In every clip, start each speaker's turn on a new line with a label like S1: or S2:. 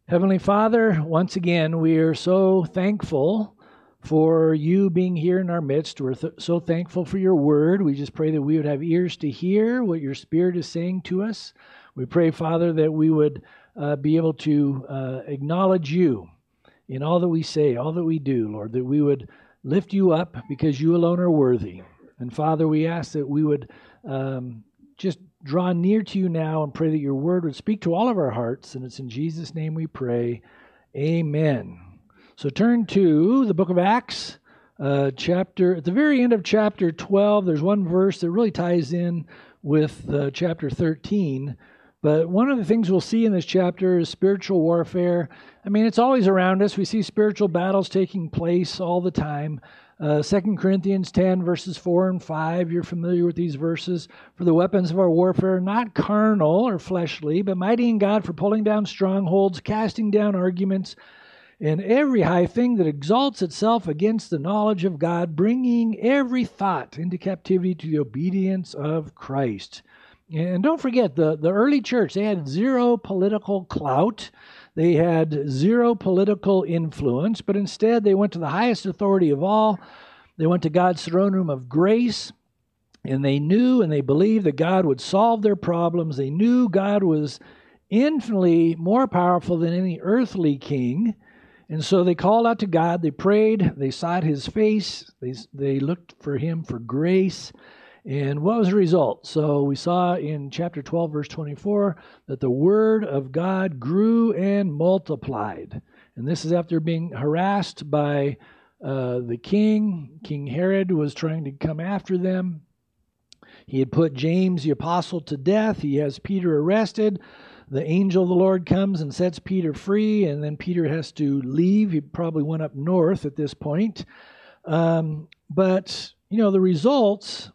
S1: Heavenly Father, once again, we are so thankful for you being here in our midst. We're so thankful for your word. We just pray that we would have ears to hear what your Spirit is saying to us. We pray, Father, that we would be able to acknowledge you in all that we say, all that we do, Lord, that we would lift you up because you alone are worthy. And Father, we ask that we would just draw near to you now and pray that your word would speak to all of our hearts. And it's in Jesus' name we pray. Amen. So turn to the book of Acts, at the very end of chapter 12, there's one verse that really ties in with chapter 13. But one of the things we'll see in this chapter is spiritual warfare. I mean, it's always around us. We see spiritual battles taking place all the time. 2 Corinthians 10, verses 4 and 5, you're familiar with these verses. For the weapons of our warfare are not carnal or fleshly, but mighty in God for pulling down strongholds, casting down arguments, and every high thing that exalts itself against the knowledge of God, bringing every thought into captivity to the obedience of Christ. And don't forget, the early church, they had zero political clout. They had zero political influence, but instead they went to the highest authority of all. They went to God's throne room of grace, and they knew and they believed that God would solve their problems. They knew God was infinitely more powerful than any earthly king. And so they called out to God, they prayed, they sought his face, they looked for him for grace. And what was the result? So we saw in chapter 12, verse 24, that the word of God grew and multiplied. And this is after being harassed by the king. King Herod was trying to come after them. He had put James the apostle to death. He has Peter arrested. The angel of the Lord comes and sets Peter free, and then Peter has to leave. He probably went up north at this point. But, the results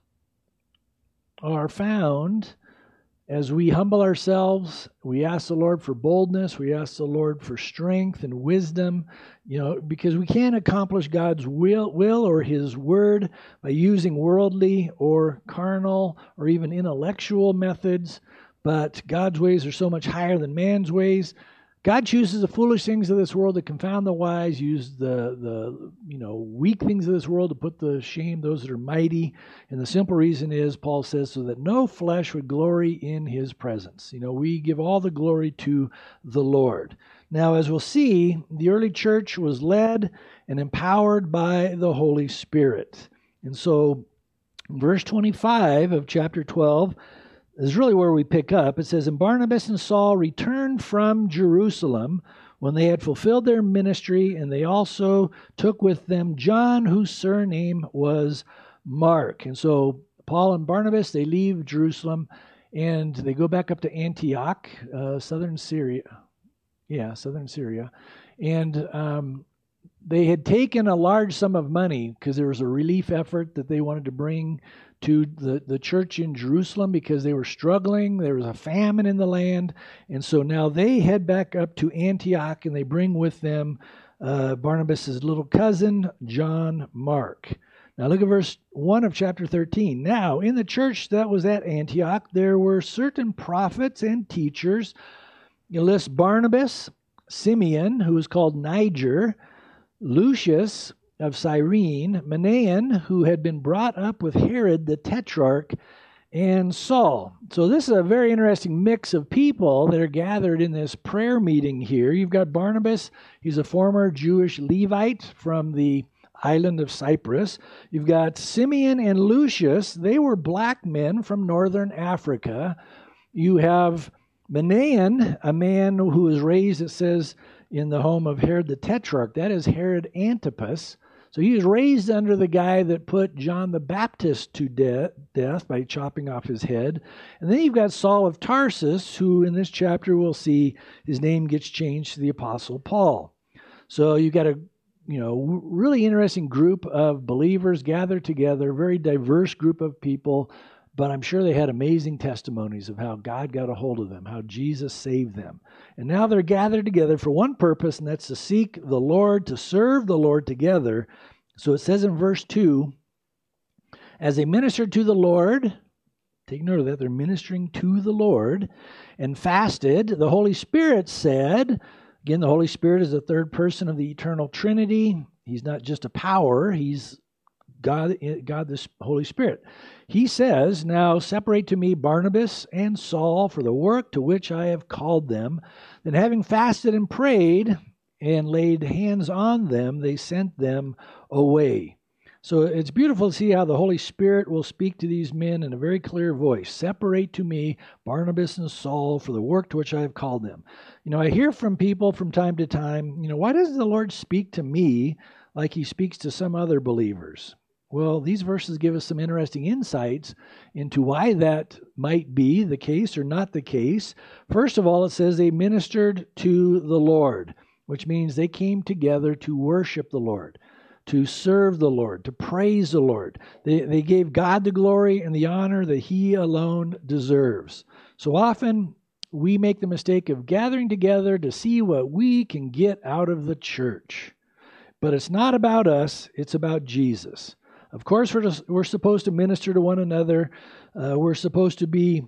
S1: are found as we humble ourselves. We ask the Lord for boldness. We ask the Lord for strength and wisdom, because we can't accomplish God's will or his word by using worldly or carnal or even intellectual methods. But God's ways are so much higher than man's ways. God chooses the foolish things of this world to confound the wise, use the weak things of this world to put to shame those that are mighty. And the simple reason is, Paul says, so that no flesh would glory in his presence. We give all the glory to the Lord. Now, as we'll see, the early church was led and empowered by the Holy Spirit. And so, verse 25 of chapter 12 is really where we pick up. It says, and Barnabas and Saul returned from Jerusalem when they had fulfilled their ministry, and they also took with them John, whose surname was Mark. And so Paul and Barnabas, they leave Jerusalem, and they go back up to Antioch, southern Syria. Yeah, southern Syria. And they had taken a large sum of money because there was a relief effort that they wanted to bring to the church in Jerusalem because they were struggling. There was a famine in the land. And so now they head back up to Antioch, and they bring with them Barnabas' little cousin, John Mark. Now look at verse 1 of chapter 13. Now, in the church that was at Antioch, there were certain prophets and teachers. You list Barnabas, Simeon, who was called Niger, Lucius of Cyrene, Manaen, who had been brought up with Herod the Tetrarch, and Saul. So this is a very interesting mix of people that are gathered in this prayer meeting here. You've got Barnabas. He's a former Jewish Levite from the island of Cyprus. You've got Simeon and Lucius. They were black men from northern Africa. You have Manaen, a man who was raised, it says, in the home of Herod the Tetrarch. That is Herod Antipas. So he was raised under the guy that put John the Baptist to death by chopping off his head. And then you've got Saul of Tarsus, who in this chapter we'll see his name gets changed to the Apostle Paul. So you've got a really interesting group of believers gathered together, very diverse group of people. But I'm sure they had amazing testimonies of how God got a hold of them, how Jesus saved them. And now they're gathered together for one purpose, and that's to seek the Lord, to serve the Lord together. So it says in verse 2, as they ministered to the Lord, take note of that, they're ministering to the Lord, and fasted, the Holy Spirit said, Again, the Holy Spirit is the third person of the eternal Trinity. He's not just a power, he's God, the Holy Spirit. He says, "Now separate to me Barnabas and Saul for the work to which I have called them." Then having fasted and prayed and laid hands on them, they sent them away. So it's beautiful to see how the Holy Spirit will speak to these men in a very clear voice. "Separate to me Barnabas and Saul for the work to which I have called them." I hear from people from time to time, why doesn't the Lord speak to me like he speaks to some other believers? Well, these verses give us some interesting insights into why that might be the case or not the case. First of all, it says they ministered to the Lord, which means they came together to worship the Lord, to serve the Lord, to praise the Lord. They gave God the glory and the honor that he alone deserves. So often we make the mistake of gathering together to see what we can get out of the church. But it's not about us, it's about Jesus. Of course, we're supposed to minister to one another. We're supposed to be,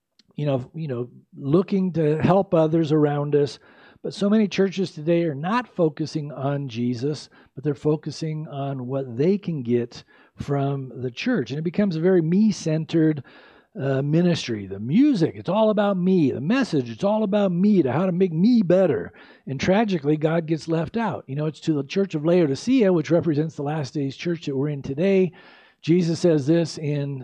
S1: looking to help others around us. But so many churches today are not focusing on Jesus, but they're focusing on what they can get from the church. And it becomes a very me-centered ministry. The music, it's all about me. The message, it's all about me, to how to make me better. And tragically, God gets left out. It's to the church of Laodicea, which represents the last days church that we're in today. Jesus says this in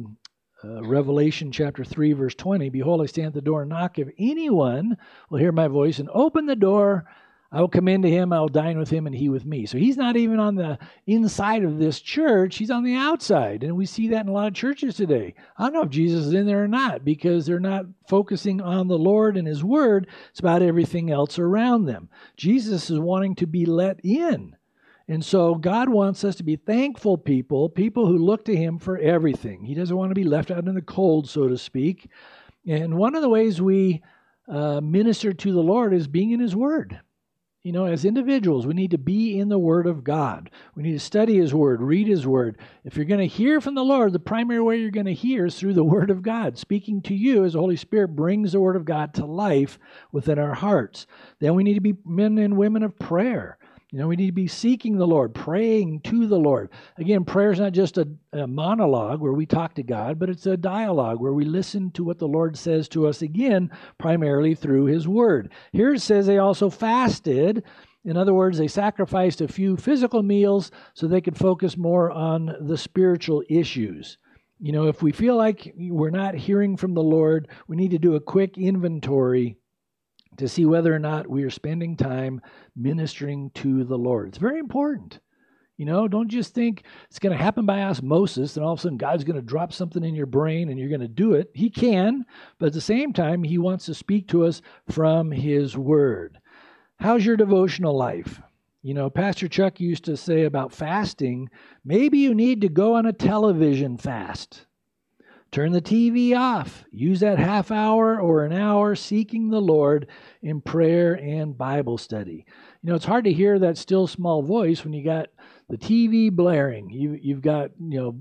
S1: Revelation chapter 3, verse 20, "Behold, I stand at the door and knock. If anyone will hear my voice and open the door, I will come into him, I will dine with him, and he with me." So he's not even on the inside of this church, he's on the outside. And we see that in a lot of churches today. I don't know if Jesus is in there or not, because they're not focusing on the Lord and his word. It's about everything else around them. Jesus is wanting to be let in. And so God wants us to be thankful people who look to him for everything. He doesn't want to be left out in the cold, so to speak. And one of the ways we minister to the Lord is being in his word. As individuals, we need to be in the Word of God. We need to study his word, read his word. If you're going to hear from the Lord, the primary way you're going to hear is through the Word of God, speaking to you as the Holy Spirit brings the Word of God to life within our hearts. Then we need to be men and women of prayer. We need to be seeking the Lord, praying to the Lord. Again, prayer is not just a monologue where we talk to God, but it's a dialogue where we listen to what the Lord says to us, again, primarily through his word. Here it says they also fasted. In other words, they sacrificed a few physical meals so they could focus more on the spiritual issues. If we feel like we're not hearing from the Lord, we need to do a quick inventory to see whether or not we are spending time ministering to the Lord. It's very important. Don't just think it's going to happen by osmosis and all of a sudden God's going to drop something in your brain and you're going to do it. He can, but at the same time, he wants to speak to us from his word. How's your devotional life? Pastor Chuck used to say about fasting, maybe you need to go on a television fast. Turn the TV off. Use that half hour or an hour seeking the Lord in prayer and Bible study. It's hard to hear that still small voice when you got the TV blaring. You've got,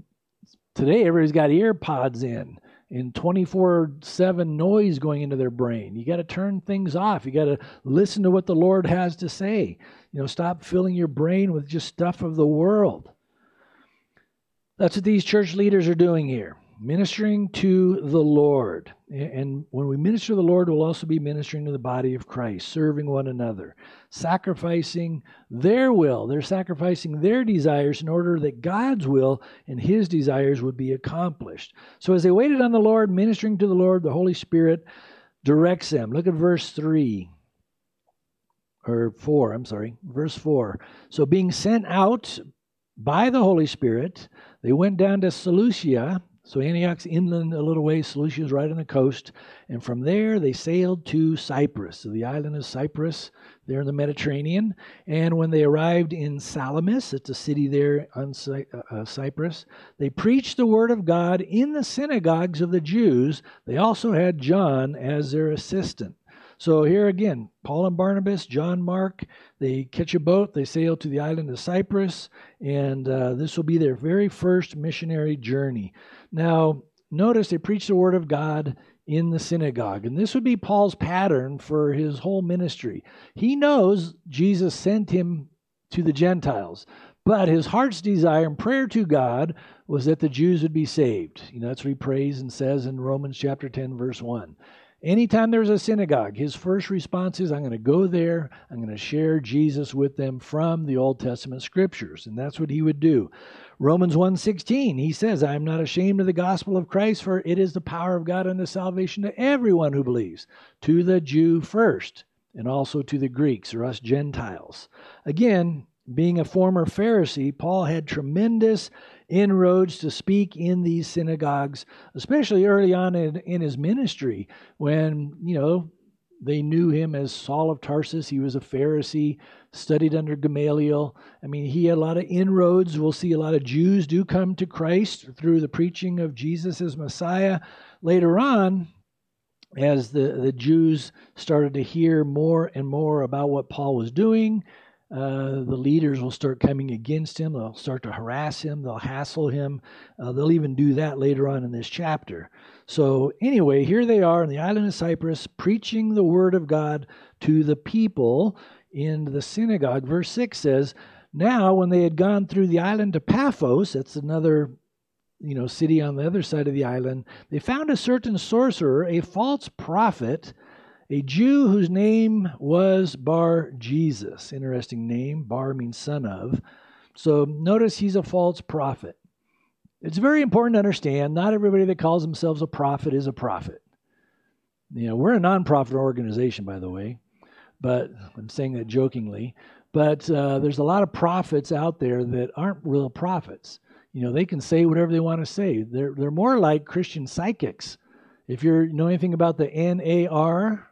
S1: today everybody's got ear pods in and 24/7 noise going into their brain. You got to turn things off. You got to listen to what the Lord has to say. Stop filling your brain with just stuff of the world. That's what these church leaders are doing here. Ministering to the Lord. And when we minister to the Lord, we'll also be ministering to the body of Christ, serving one another, sacrificing their will. They're sacrificing their desires in order that God's will and his desires would be accomplished. So as they waited on the Lord, ministering to the Lord, the Holy Spirit directs them. Look at verse 4. Verse 4. So being sent out by the Holy Spirit, they went down to Seleucia. So Antioch's inland a little way, Seleucia is right on the coast. And from there, they sailed to Cyprus. So the island is Cyprus, there in the Mediterranean. And when they arrived in Salamis, it's a city there on Cyprus, they preached the word of God in the synagogues of the Jews. They also had John as their assistant. So here again, Paul and Barnabas, John Mark, they catch a boat, they sail to the island of Cyprus, and this will be their very first missionary journey. Now, notice they preach the word of God in the synagogue. And this would be Paul's pattern for his whole ministry. He knows Jesus sent him to the Gentiles, but his heart's desire and prayer to God was that the Jews would be saved. That's what he prays and says in Romans chapter 10, verse 1. Anytime there's a synagogue, his first response is, I'm going to go there, I'm going to share Jesus with them from the Old Testament scriptures. And that's what he would do. Romans 1:16, he says, I am not ashamed of the gospel of Christ, for it is the power of God unto salvation to everyone who believes, to the Jew first, and also to the Greeks, or us Gentiles. Again, being a former Pharisee, Paul had tremendous inroads to speak in these synagogues, especially early on in his ministry when, they knew him as Saul of Tarsus. He was a Pharisee, studied under Gamaliel. He had a lot of inroads. We'll see a lot of Jews do come to Christ through the preaching of Jesus as Messiah. Later on, as the Jews started to hear more and more about what Paul was doing, the leaders will start coming against him. They'll start to harass him. They'll hassle him. They'll even do that later on in this chapter. So anyway, here they are on the island of Cyprus preaching the word of God to the people in the synagogue. Verse 6 says, now when they had gone through the island to Paphos, that's another city on the other side of the island, they found a certain sorcerer, a false prophet, a Jew whose name was Bar Jesus. Interesting name. Bar means son of. So notice he's a false prophet. It's very important to understand not everybody that calls themselves a prophet is a prophet. We're a nonprofit organization, by the way, but I'm saying that jokingly. But there's a lot of prophets out there that aren't real prophets. They can say whatever they want to say. They're more like Christian psychics. If you know anything about the NAR,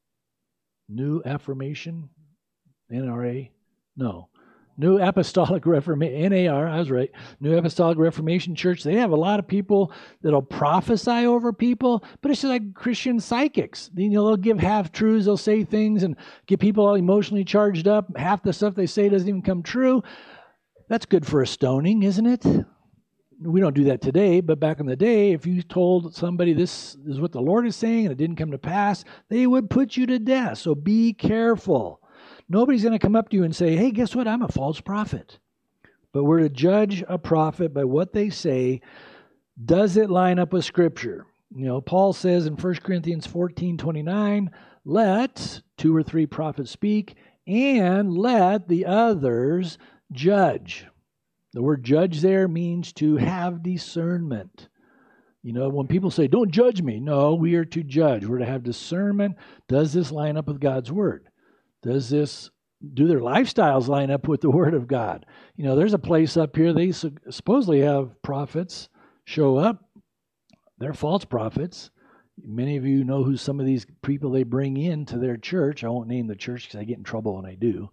S1: New Affirmation, NRA, no. New Apostolic Reformation, NAR, I was right. New Apostolic Reformation Church. They have a lot of people that'll prophesy over people, but it's just like Christian psychics. They'll give half-truths. They'll say things and get people all emotionally charged up. Half the stuff they say doesn't even come true. That's good for a stoning, isn't it? We don't do that today, but back in the day, if you told somebody this is what the Lord is saying and it didn't come to pass, they would put you to death. So be careful. Nobody's going to come up to you and say, hey, guess what? I'm a false prophet. But we're to judge a prophet by what they say. Does it line up with Scripture? Paul says in 1 Corinthians 14:29, let 2 or 3 prophets speak, and let the others judge. The word judge there means to have discernment. When people say, don't judge me, no, we are to judge. We're to have discernment. Does this line up with God's word? Do their lifestyles line up with the word of God? There's a place up here, they supposedly have prophets show up. They're false prophets. Many of you know who some of these people they bring into their church. I won't name the church because I get in trouble when I do,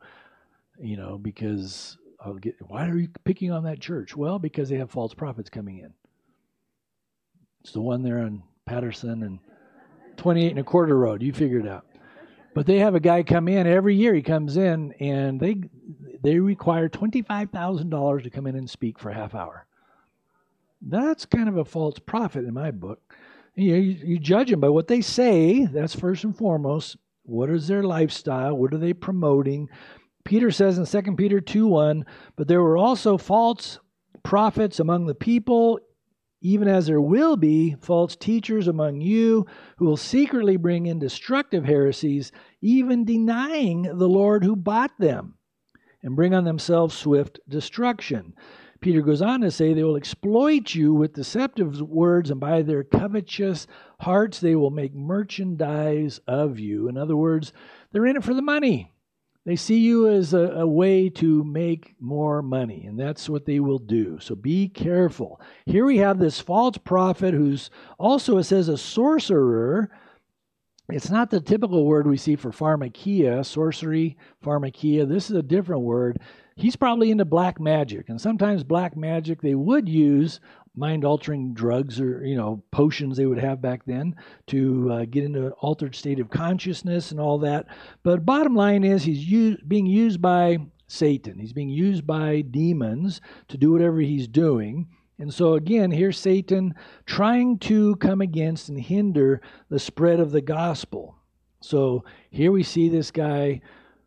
S1: because why are you picking on that church? Well, because they have false prophets coming in. It's the one there on Patterson and 28 and a quarter road. You figure it out. But they have a guy come in every year. He comes in and they require $25,000 to come in and speak for a half hour. That's kind of a false prophet in my book. You judge them by what they say. That's first and foremost. What is their lifestyle? What are they promoting? Peter says in 2 Peter 2:1, but there were also false prophets among the people, even as there will be false teachers among you who will secretly bring in destructive heresies, even denying the Lord who bought them, and bring on themselves swift destruction. Peter goes on to say they will exploit you with deceptive words, and by their covetous hearts they will make merchandise of you. In other words, they're in it for the money. They see you as a way to make more money, and that's what they will do. So be careful. Here we have this false prophet who's also, it says, a sorcerer. It's not the typical word we see for pharmakia, sorcery, pharmakia. This is a different word. He's probably into black magic, and sometimes black magic, they would use mind-altering drugs or, potions they would have back then to get into an altered state of consciousness and all that. But bottom line is he's being used by Satan. He's being used by demons to do whatever he's doing. And so again, here's Satan trying to come against and hinder the spread of the gospel. So here we see this guy,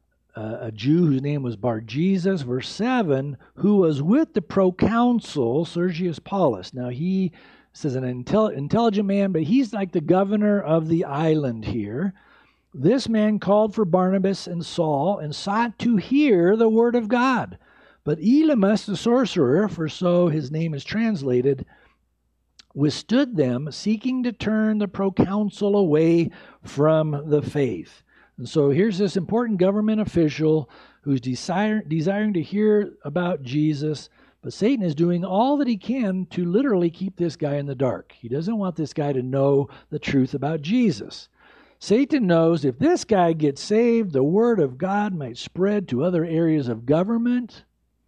S1: a Jew whose name was Bar-Jesus, verse 7, who was with the proconsul Sergius Paulus. Now he says an intelligent man, but he's like the governor of the island here. This man called for Barnabas and Saul and sought to hear the word of God. But Elymas the sorcerer, for so his name is translated, withstood them, seeking to turn the proconsul away from the faith. And so here's this important government official who's desiring to hear about Jesus, but Satan is doing all that he can to literally keep this guy in the dark. He doesn't want this guy to know the truth about Jesus. Satan knows if this guy gets saved, the word of God might spread to other areas of government.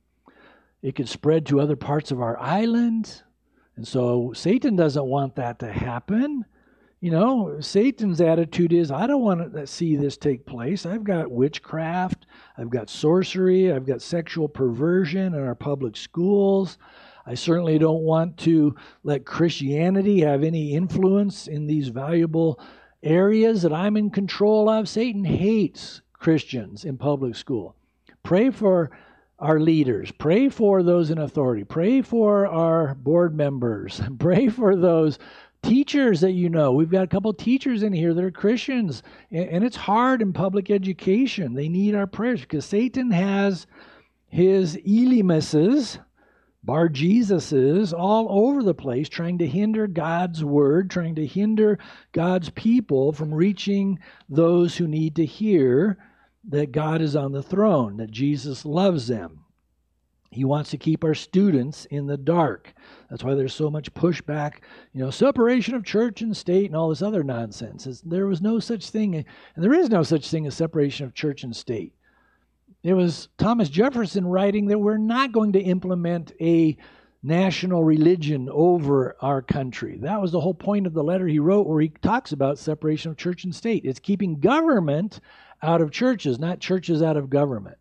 S1: It could spread to other parts of our island. And so Satan doesn't want that to happen. You know, Satan's attitude is, I don't want to see this take place. I've got witchcraft, I've got sorcery, I've got sexual perversion in our public schools. I certainly don't want to let Christianity have any influence in these valuable areas that I'm in control of. Satan hates Christians in public school. Pray for our leaders. Pray for those in authority. Pray for our board members. Pray for those teachers that you know. We've got a couple of teachers in here that are Christians, and it's hard in public education. They need our prayers because Satan has his Elymases, Bar-Jesuses, all over the place trying to hinder God's word, trying to hinder God's people from reaching those who need to hear that God is on the throne, that Jesus loves them. He wants to keep our students in the dark. That's why there's so much pushback, separation of church and state and all this other nonsense. There was no such thing, and there is no such thing as separation of church and state. It was Thomas Jefferson writing that we're not going to implement a national religion over our country. That was the whole point of the letter he wrote where he talks about separation of church and state. It's keeping government out of churches, not churches out of government.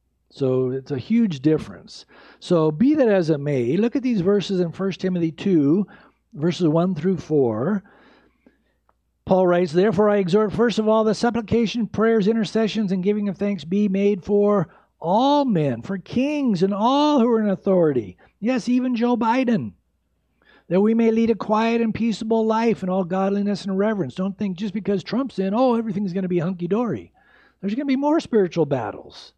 S1: So it's a huge difference. So be that as it may, look at these verses in 1 Timothy 2, verses 1 through 4. Paul writes, "Therefore I exhort first of all that supplication, prayers, intercessions, and giving of thanks be made for all men, for kings and all who are in authority. Yes, even Joe Biden, that we may lead a quiet and peaceable life in all godliness and reverence." Don't think just because Trump's in, everything's going to be hunky-dory. There's going to be more spiritual battles.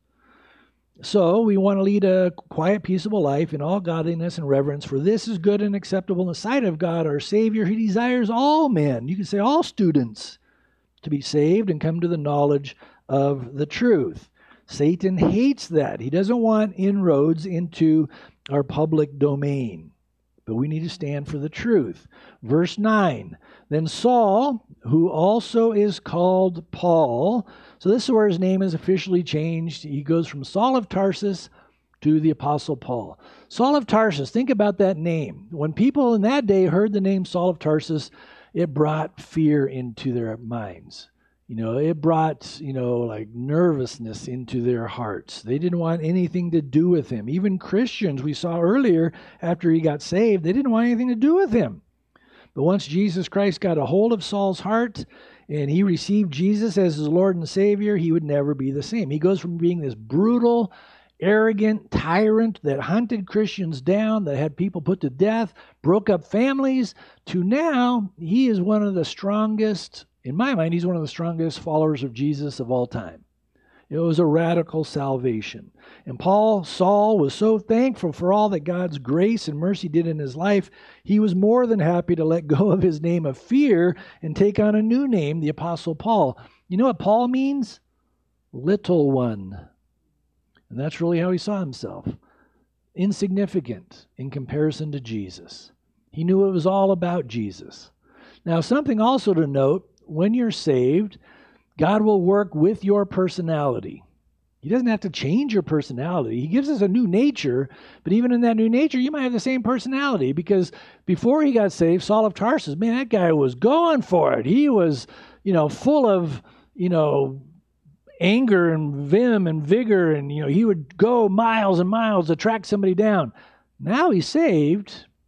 S1: So we want to lead a quiet, peaceable life in all godliness and reverence, for this is good and acceptable in the sight of God our Savior. He desires all men, you can say all students, to be saved and come to the knowledge of the truth. Satan hates that. He doesn't want inroads into our public domain. But we need to stand for the truth. Verse 9, "Then Saul, who also is called Paul," so this is where his name is officially changed. He goes from Saul of Tarsus to the Apostle Paul. Saul of Tarsus, think about that name. When people in that day heard the name Saul of Tarsus, it brought fear into their minds. It brought, like nervousness into their hearts. They didn't want anything to do with him. Even Christians, we saw earlier, after he got saved, they didn't want anything to do with him. But once Jesus Christ got a hold of Saul's heart and he received Jesus as his Lord and Savior, he would never be the same. He goes from being this brutal, arrogant tyrant that hunted Christians down, that had people put to death, broke up families, to now he is one of the strongest. In my mind, he's one of the strongest followers of Jesus of all time. It was a radical salvation. And Saul was so thankful for all that God's grace and mercy did in his life, he was more than happy to let go of his name of fear and take on a new name, the Apostle Paul. You know what Paul means? Little one. And that's really how he saw himself. Insignificant in comparison to Jesus. He knew it was all about Jesus. Now, something also to note, when you're saved, God will work with your personality. He doesn't have to change your personality. He gives us a new nature, but even in that new nature, you might have the same personality, because before he got saved, Saul of Tarsus, man, that guy was going for it. He was, full of, anger and vim and vigor, and, he would go miles and miles to track somebody down. Now he's saved.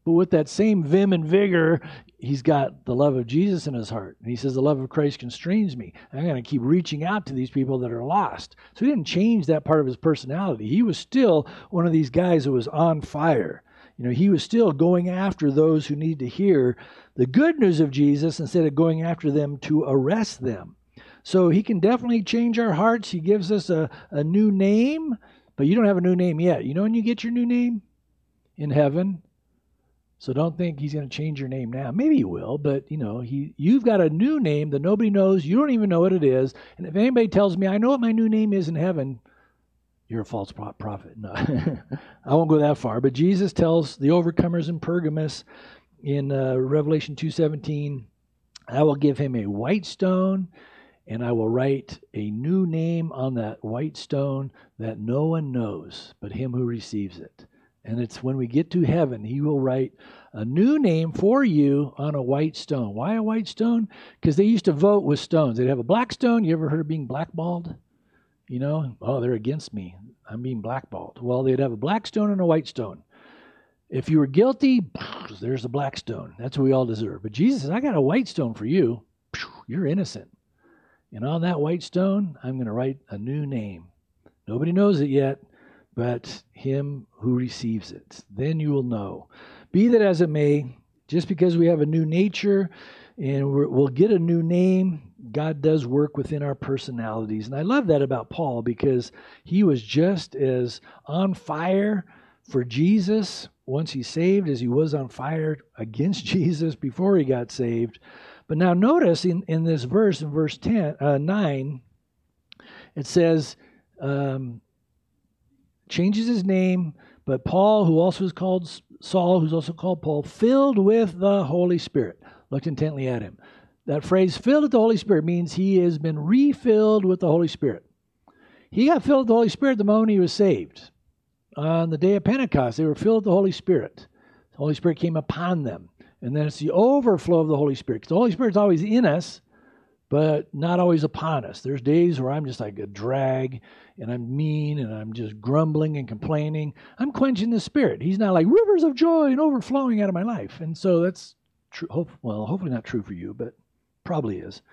S1: But with that same vim and vigor, he's got the love of Jesus in his heart. And he says, the love of Christ constrains me. I'm going to keep reaching out to these people that are lost. So he didn't change that part of his personality. He was still one of these guys who was on fire. He was still going after those who need to hear the good news of Jesus instead of going after them to arrest them. So he can definitely change our hearts. He gives us a new name, but you don't have a new name yet. You know when you get your new name? In heaven. So don't think he's going to change your name now. Maybe he will, but you've got a new name that nobody knows. You don't even know what it is. And if anybody tells me, I know what my new name is in heaven, you're a false prophet. No, I won't go that far. But Jesus tells the overcomers in Pergamos in Revelation 2:17, I will give him a white stone, and I will write a new name on that white stone that no one knows but him who receives it. And it's when we get to heaven, he will write a new name for you on a white stone. Why a white stone? Because they used to vote with stones. They'd have a black stone. You ever heard of being blackballed? Oh, they're against me. I'm being blackballed. Well, they'd have a black stone and a white stone. If you were guilty, there's the black stone. That's what we all deserve. But Jesus says, I got a white stone for you. You're innocent. And on that white stone, I'm going to write a new name. Nobody knows it yet, but him who receives it. Then you will know. Be that as it may, just because we have a new nature and we'll get a new name, God does work within our personalities. And I love that about Paul because he was just as on fire for Jesus once he's saved as he was on fire against Jesus before he got saved. But now notice in this verse, in verse 9, it says, changes his name, but Paul, who also is called Saul, who's also called Paul, filled with the Holy Spirit, looked intently at him. That phrase, filled with the Holy Spirit, means he has been refilled with the Holy Spirit. He got filled with the Holy Spirit the moment he was saved. On the day of Pentecost, they were filled with the Holy Spirit. The Holy Spirit came upon them. And then it's the overflow of the Holy Spirit. Because the Holy Spirit's always in us, but not always upon us. There's days where I'm just like a drag, and I'm mean, and I'm just grumbling and complaining. I'm quenching the Spirit. He's not like rivers of joy and overflowing out of my life. And so that's true. Well, hopefully not true for you, but probably is.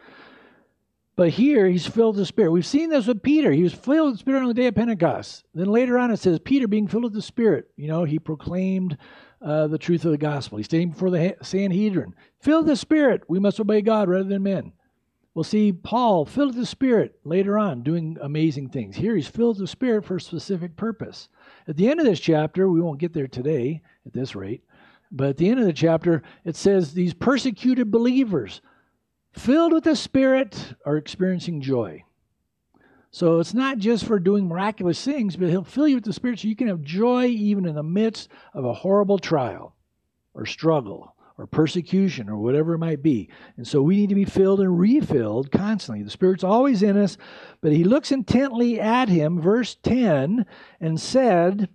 S1: But here, he's filled with the Spirit. We've seen this with Peter. He was filled with the Spirit on the day of Pentecost. Then later on it says, Peter being filled with the Spirit, he proclaimed the truth of the gospel. He's standing before the Sanhedrin. Filled with the Spirit, we must obey God rather than men. We'll see Paul filled with the Spirit later on doing amazing things. Here he's filled with the Spirit for a specific purpose. At the end of this chapter, we won't get there today at this rate, but at the end of the chapter, it says these persecuted believers filled with the Spirit are experiencing joy. So it's not just for doing miraculous things, but he'll fill you with the Spirit so you can have joy even in the midst of a horrible trial or struggle or persecution or whatever it might be. And so we need to be filled and refilled constantly. The Spirit's always in us, but he looks intently at him, verse 10, and said,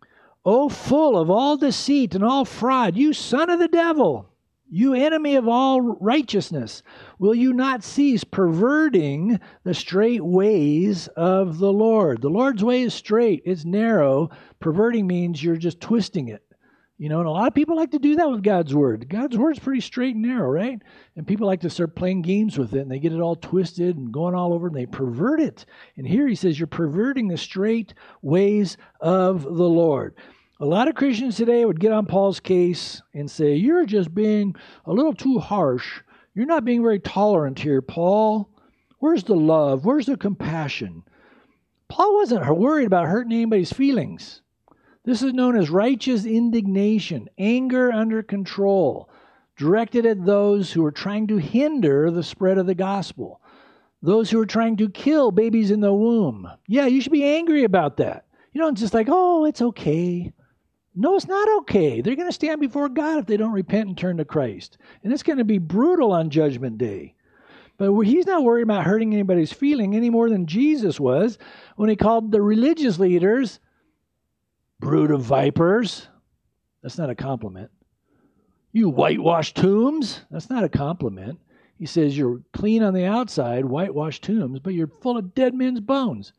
S1: O full of all deceit and all fraud, you son of the devil, you enemy of all righteousness, will you not cease perverting the straight ways of the Lord? The Lord's way is straight. It's narrow. Perverting means you're just twisting it. And a lot of people like to do that with God's Word. God's Word's pretty straight and narrow, right? And people like to start playing games with it, and they get it all twisted and going all over, and they pervert it. And here he says, you're perverting the straight ways of the Lord. A lot of Christians today would get on Paul's case and say, you're just being a little too harsh. You're not being very tolerant here, Paul. Where's the love? Where's the compassion? Paul wasn't worried about hurting anybody's feelings. This is known as righteous indignation, anger under control, directed at those who are trying to hinder the spread of the gospel, those who are trying to kill babies in the womb. Yeah, you should be angry about that. It's just like, oh, it's okay. No, it's not okay. They're going to stand before God if they don't repent and turn to Christ. And it's going to be brutal on Judgment Day. But he's not worried about hurting anybody's feeling any more than Jesus was when he called the religious leaders brood of vipers. That's not a compliment. You whitewashed tombs. That's not a compliment. He says you're clean on the outside, whitewashed tombs, but you're full of dead men's bones.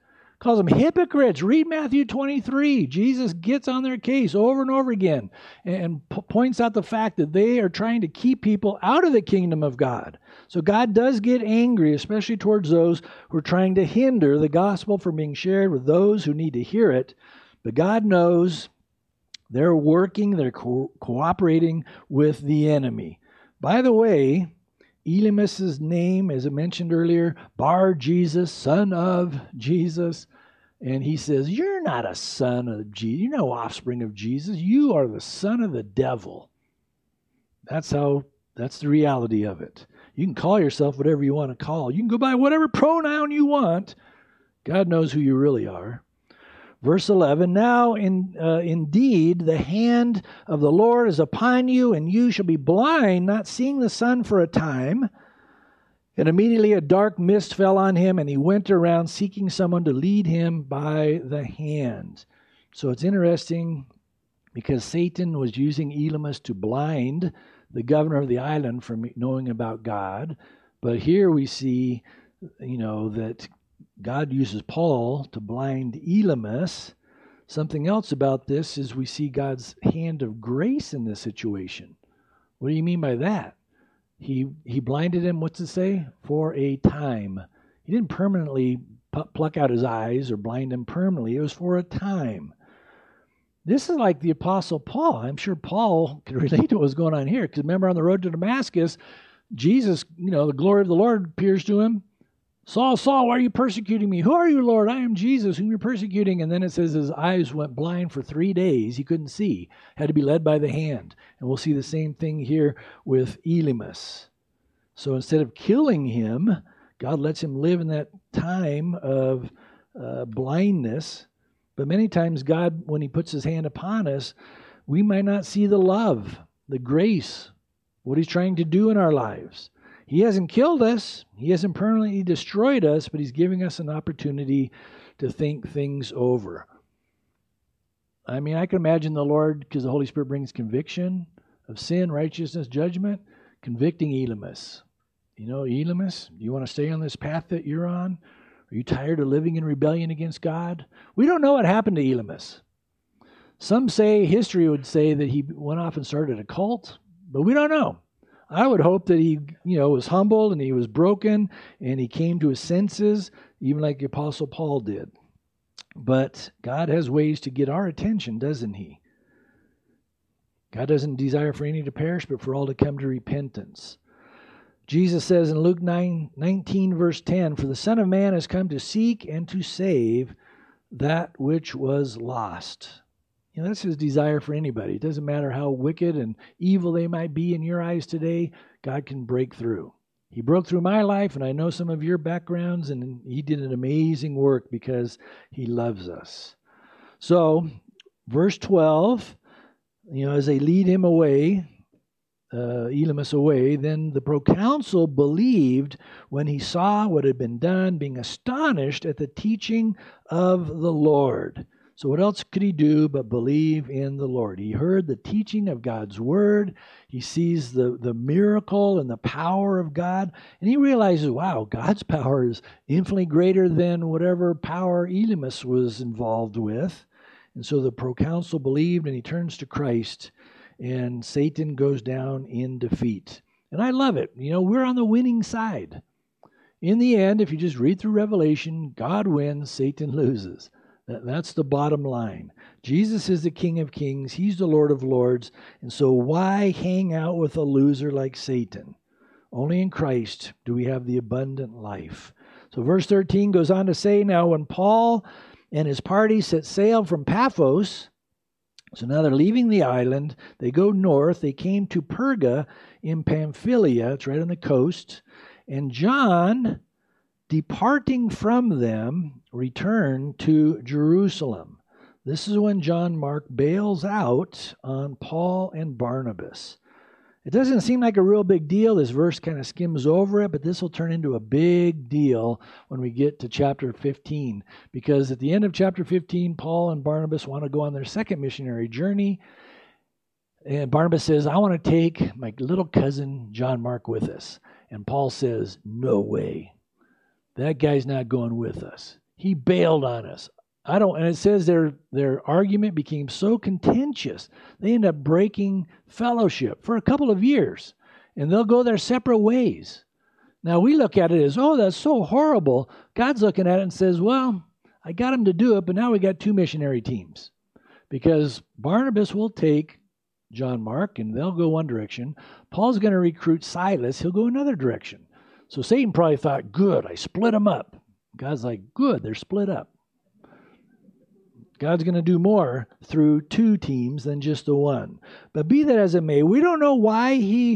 S1: calls them hypocrites. Read Matthew 23. Jesus gets on their case over and over again and points out the fact that they are trying to keep people out of the kingdom of God. So God does get angry, especially towards those who are trying to hinder the gospel from being shared with those who need to hear it. But God knows they're working, they're cooperating with the enemy. By the way, Elymas's name, as I mentioned earlier, Bar Jesus, son of Jesus. And he says, you're not a son of Jesus. You're no offspring of Jesus. You are the son of the devil. That's the reality of it. You can call yourself whatever you want to call. You can go by whatever pronoun you want. God knows who you really are. Verse 11, now indeed the hand of the Lord is upon you, and you shall be blind, not seeing the sun for a time. And immediately a dark mist fell on him, and he went around seeking someone to lead him by the hand. So it's interesting because Satan was using Elymas to blind the governor of the island from knowing about God. But here we see, that God uses Paul to blind Elymas. Something else about this is we see God's hand of grace in this situation. What do you mean by that? He blinded him, what's it say? For a time. He didn't permanently pluck out his eyes or blind him permanently. It was for a time. This is like the Apostle Paul. I'm sure Paul could relate to what was going on here. Because remember, on the road to Damascus, Jesus, the glory of the Lord appears to him. Saul, Saul, why are you persecuting me? Who are you, Lord? I am Jesus, whom you're persecuting. And then it says his eyes went blind for 3 days. He couldn't see. Had to be led by the hand. And we'll see the same thing here with Elymas. So instead of killing him, God lets him live in that time of blindness. But many times God, when he puts his hand upon us, we might not see the love, the grace, what he's trying to do in our lives. He hasn't killed us. He hasn't permanently destroyed us, but he's giving us an opportunity to think things over. I mean, I can imagine the Lord, because the Holy Spirit brings conviction of sin, righteousness, judgment, convicting Elymas. Elymas, do you want to stay on this path that you're on? Are you tired of living in rebellion against God? We don't know what happened to Elymas. Some say, history would say that he went off and started a cult, but we don't know. I would hope that he, was humbled and he was broken and he came to his senses, even like the Apostle Paul did. But God has ways to get our attention, doesn't he? God doesn't desire for any to perish, but for all to come to repentance. Jesus says in Luke 19, verse 10, for the Son of Man has come to seek and to save that which was lost. That's his desire for anybody. It doesn't matter how wicked and evil they might be in your eyes today, God can break through. He broke through my life, and I know some of your backgrounds, and he did an amazing work because he loves us. So, verse 12, as they lead him away, Elymas away, then the proconsul believed when he saw what had been done, being astonished at the teaching of the Lord. So what else could he do but believe in the Lord? He heard the teaching of God's word. He sees the miracle and the power of God. And he realizes, wow, God's power is infinitely greater than whatever power Elymas was involved with. And so the proconsul believed, and he turns to Christ. And Satan goes down in defeat. And I love it. We're on the winning side. In the end, if you just read through Revelation, God wins, Satan loses. That's the bottom line. Jesus is the King of Kings. He's the Lord of Lords. And so why hang out with a loser like Satan? Only in Christ do we have the abundant life. So verse 13 goes on to say, now when Paul and his party set sail from Paphos, so now they're leaving the island, they go north, they came to Perga in Pamphylia, it's right on the coast, and John, departing from them, returned to Jerusalem. This is when John Mark bails out on Paul and Barnabas. It doesn't seem like a real big deal. This verse kind of skims over it, but this will turn into a big deal when we get to chapter 15. Because at the end of chapter 15, Paul and Barnabas want to go on their second missionary journey. And Barnabas says, I want to take my little cousin John Mark with us. And Paul says, no way. That guy's not going with us. He bailed on us. And it says their argument became so contentious, they end up breaking fellowship for a couple of years, and they'll go their separate ways. Now we look at it as, oh, that's so horrible. God's looking at it and says, well, I got them to do it, but now we got two missionary teams, because Barnabas will take John Mark and they'll go one direction. Paul's going to recruit Silas. He'll go another direction. So Satan probably thought, good, I split them up. God's like, good, they're split up. God's going to do more through two teams than just the one. But be that as it may, we don't know why he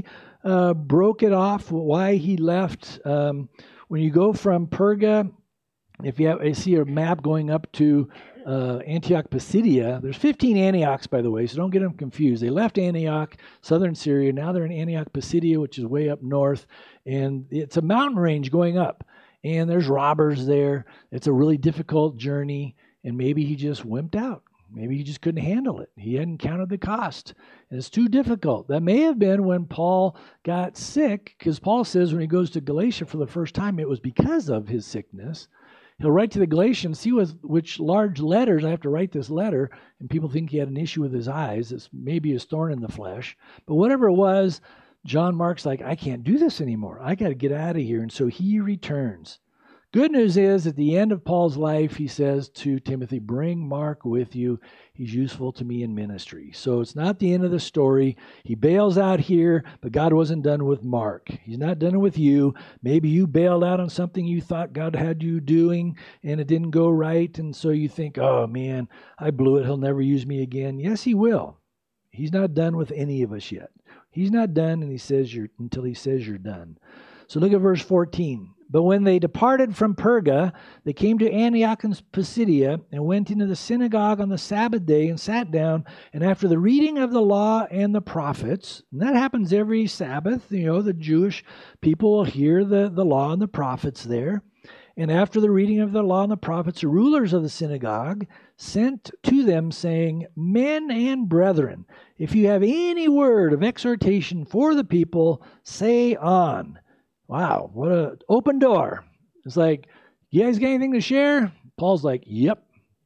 S1: broke it off, why he left. When you go from Perga, if you see a map going up to Antioch Pisidia, there's 15 Antiochs, by the way, so don't get them confused. They left Antioch, southern Syria. Now they're in Antioch Pisidia, which is way up north, and it's a mountain range going up. And there's robbers there. It's a really difficult journey, and maybe he just wimped out. Maybe he just couldn't handle it. He hadn't counted the cost. And it's too difficult. That may have been when Paul got sick, because Paul says when he goes to Galatia for the first time, it was because of his sickness. He'll write to the Galatians, see which large letters, I have to write this letter, and people think he had an issue with his eyes. It's maybe his thorn in the flesh. But whatever it was, John Mark's like, I can't do this anymore. I got to get out of here. And so he returns. Good news is, at the end of Paul's life, he says to Timothy, bring Mark with you. He's useful to me in ministry. So it's not the end of the story. He bails out here, but God wasn't done with Mark. He's not done with you. Maybe you bailed out on something you thought God had you doing, and it didn't go right, and so you think, oh man, I blew it. He'll never use me again. Yes, he will. He's not done with any of us yet. He's not done, and until he says you're done. So look at verse 14. But when they departed from Perga, they came to Antioch and Pisidia and went into the synagogue on the Sabbath day and sat down. And after the reading of the law and the prophets, and that happens every Sabbath, the Jewish people will hear the law and the prophets there. And after the reading of the law and the prophets, the rulers of the synagogue sent to them, saying, men and brethren, if you have any word of exhortation for the people, say on. Wow, what an open door. It's like, you guys got anything to share? Paul's like, yep,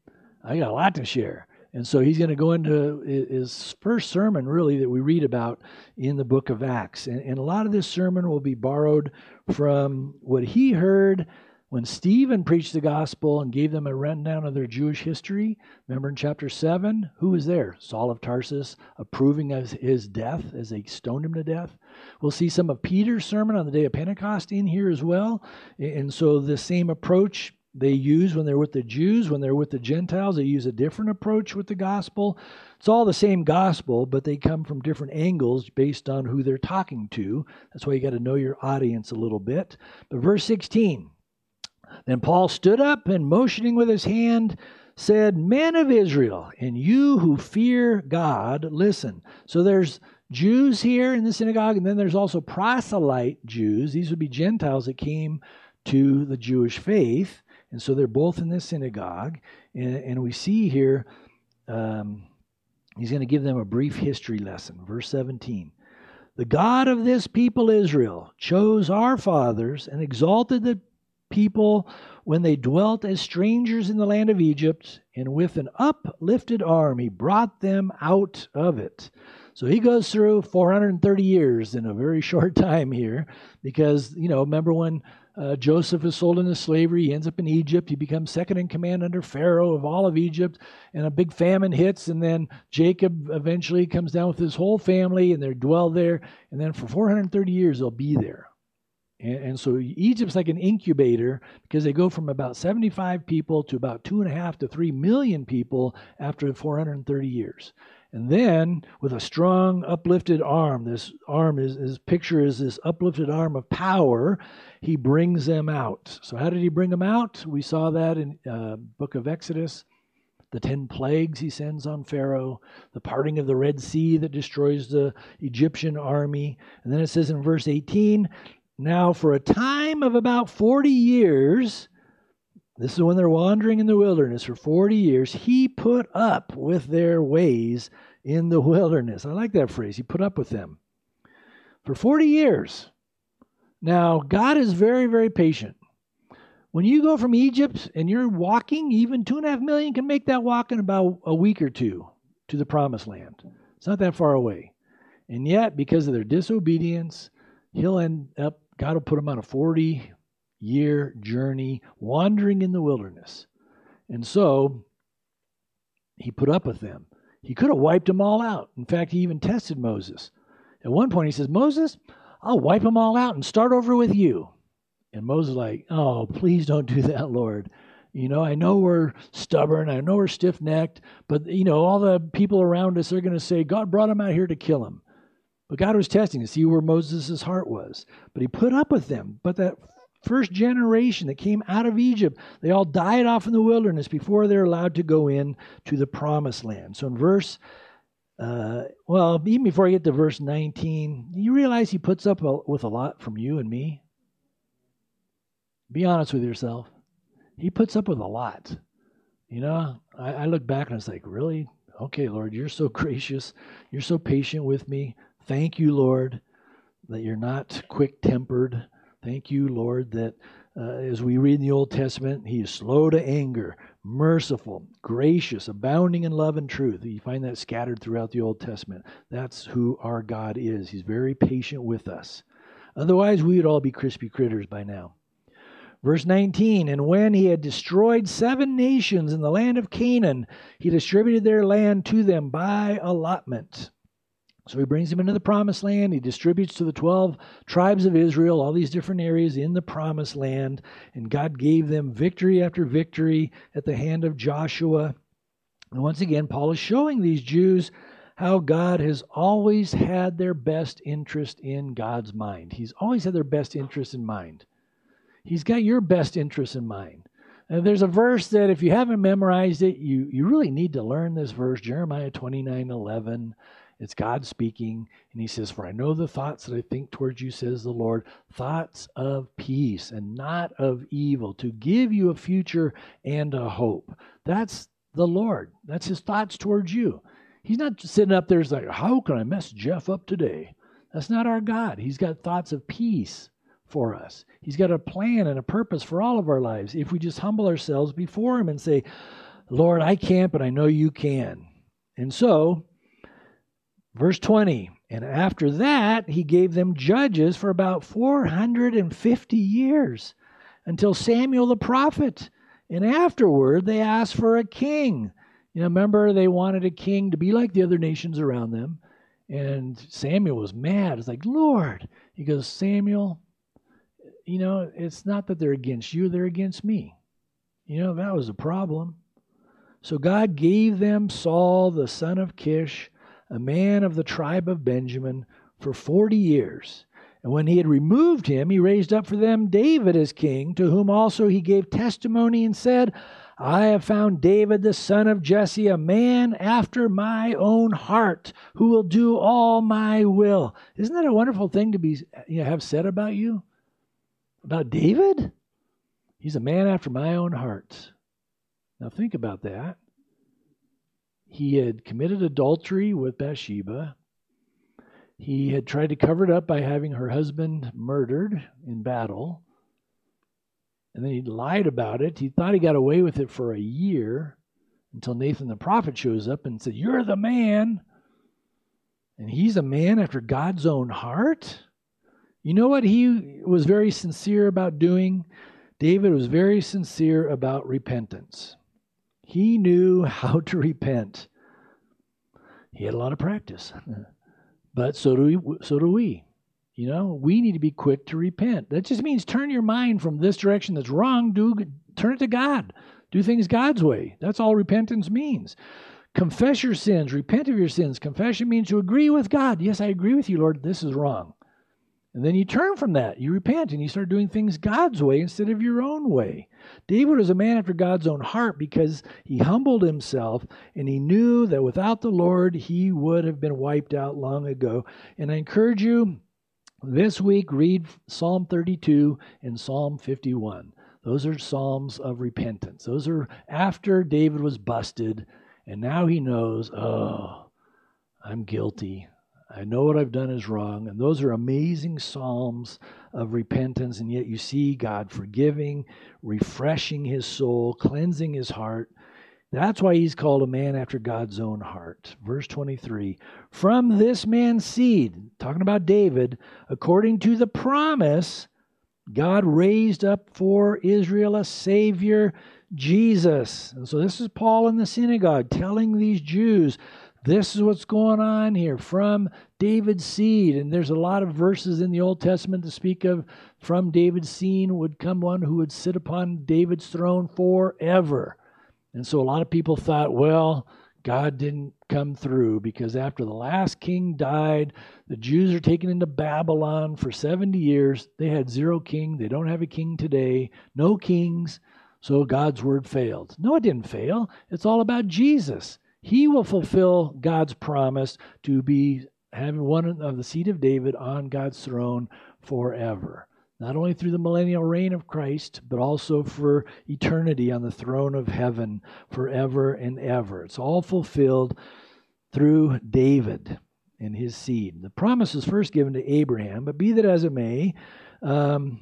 S1: I got a lot to share. And so he's going to go into his first sermon, really, that we read about in the book of Acts. And a lot of this sermon will be borrowed from what he heard when Stephen preached the gospel and gave them a rundown of their Jewish history. Remember in chapter 7, who was there? Saul of Tarsus, approving of his death as they stoned him to death. We'll see some of Peter's sermon on the day of Pentecost in here as well. And so the same approach they use when they're with the Jews, when they're with the Gentiles, they use a different approach with the gospel. It's all the same gospel, but they come from different angles based on who they're talking to. That's why you got to know your audience a little bit. But verse 16, then Paul stood up and motioning with his hand said, men of Israel, and you who fear God, listen. So there's Jews here in the synagogue, and then there's also proselyte Jews. These would be Gentiles that came to the Jewish faith, and so they're both in this synagogue. And we see here, he's going to give them a brief history lesson. Verse 17, the God of this people Israel chose our fathers and exalted the people when they dwelt as strangers in the land of Egypt, and with an uplifted arm he brought them out of it. So he goes through 430 years in a very short time here, because, remember when Joseph is sold into slavery, he ends up in Egypt, he becomes second in command under Pharaoh of all of Egypt, and a big famine hits, and then Jacob eventually comes down with his whole family, and they dwell there, and then for 430 years they'll be there. And so Egypt's like an incubator, because they go from about 75 people to about 2.5 to 3 million people after 430 years. And then with a strong uplifted arm, this arm his picture is this uplifted arm of power, he brings them out. So how did he bring them out? We saw that in book of Exodus. The 10 plagues he sends on Pharaoh, the parting of the Red Sea that destroys the Egyptian army. And then it says in verse 18, now for a time of about 40 years, this is when they're wandering in the wilderness for 40 years, he put up with their ways in the wilderness. I like that phrase. He put up with them for 40 years. Now, God is very, very patient. When you go from Egypt and you're walking, even 2.5 million can make that walk in about a week or two to the promised land. It's not that far away. And yet, because of their disobedience, God will put them on a 40-year journey wandering in the wilderness. And so, he put up with them. He could have wiped them all out. In fact, he even tested Moses. At one point, he says, Moses, I'll wipe them all out and start over with you. And Moses is like, oh, please don't do that, Lord. I know we're stubborn. I know we're stiff-necked. But, all the people around us are going to say, God brought him out here to kill him. But God was testing to see where Moses' heart was. But he put up with them. But that first generation that came out of Egypt, they all died off in the wilderness before they're allowed to go in to the promised land. So in even before I get to verse 19, you realize he puts up with a lot from you and me? Be honest with yourself. He puts up with a lot. I look back and it's like, really? Okay, Lord, you're so gracious. You're so patient with me. Thank you, Lord, that you're not quick-tempered. Thank you, Lord, that as we read in the Old Testament, he is slow to anger, merciful, gracious, abounding in love and truth. You find that scattered throughout the Old Testament. That's who our God is. He's very patient with us. Otherwise, we would all be crispy critters by now. Verse 19, and when he had destroyed 7 nations in the land of Canaan, he distributed their land to them by allotment. So he brings them into the promised land. He distributes to the 12 tribes of Israel, all these different areas in the promised land. And God gave them victory after victory at the hand of Joshua. And once again, Paul is showing these Jews how God has always had their best interest in God's mind. He's always had their best interest in mind. He's got your best interest in mind. And there's a verse that if you haven't memorized it, you really need to learn this verse, Jeremiah 29:11. It's God speaking, and he says, for I know the thoughts that I think towards you, says the Lord, thoughts of peace and not of evil, to give you a future and a hope. That's the Lord. That's his thoughts towards you. He's not sitting up there like, how can I mess Jeff up today? That's not our God. He's got thoughts of peace for us. He's got a plan and a purpose for all of our lives if we just humble ourselves before him and say, Lord, I can't, but I know you can. And so, verse 20, and after that, he gave them judges for about 450 years until Samuel the prophet. And afterward, they asked for a king. Remember, they wanted a king to be like the other nations around them. And Samuel was mad. It's like, Lord. He goes, Samuel, it's not that they're against you, they're against me. That was a problem. So God gave them Saul, the son of Kish, a man of the tribe of Benjamin, for 40 years. And when he had removed him, he raised up for them David as king, to whom also he gave testimony and said, I have found David the son of Jesse, a man after my own heart, who will do all my will. Isn't that a wonderful thing to be have said about you? About David? He's a man after my own heart. Now think about that. He had committed adultery with Bathsheba. He had tried to cover it up by having her husband murdered in battle. And then he lied about it. He thought he got away with it for a year until Nathan the prophet shows up and said, you're the man. And he's a man after God's own heart. You know what he was very sincere about doing? David was very sincere about repentance. He knew how to repent. He had a lot of practice. But so do we. We need to be quick to repent. That just means turn your mind from this direction that's wrong, turn it to God. Do things God's way. That's all repentance means. Confess your sins. Repent of your sins. Confession means to agree with God. Yes, I agree with you, Lord. This is wrong. And then you turn from that. You repent and you start doing things God's way instead of your own way. David was a man after God's own heart because he humbled himself and he knew that without the Lord, he would have been wiped out long ago. And I encourage you, this week, read Psalm 32 and Psalm 51. Those are psalms of repentance. Those are after David was busted, and now he knows, oh, I'm guilty. I know what I've done is wrong. And those are amazing psalms of repentance. And yet you see God forgiving, refreshing his soul, cleansing his heart. That's why he's called a man after God's own heart. Verse 23, from this man's seed, talking about David, according to the promise, God raised up for Israel a Savior, Jesus. And so this is Paul in the synagogue telling these Jews, this is what's going on here from David's seed. And there's a lot of verses in the Old Testament to speak of from David's seed would come one who would sit upon David's throne forever. And so a lot of people thought, well, God didn't come through because after the last king died, the Jews are taken into Babylon for 70 years. They had zero king. They don't have a king today. No kings. So God's word failed. No, it didn't fail. It's all about Jesus. He will fulfill God's promise to be having one of the seed of David on God's throne forever. Not only through the millennial reign of Christ, but also for eternity on the throne of heaven forever and ever. It's all fulfilled through David and his seed. The promise was first given to Abraham, but be that as it may, where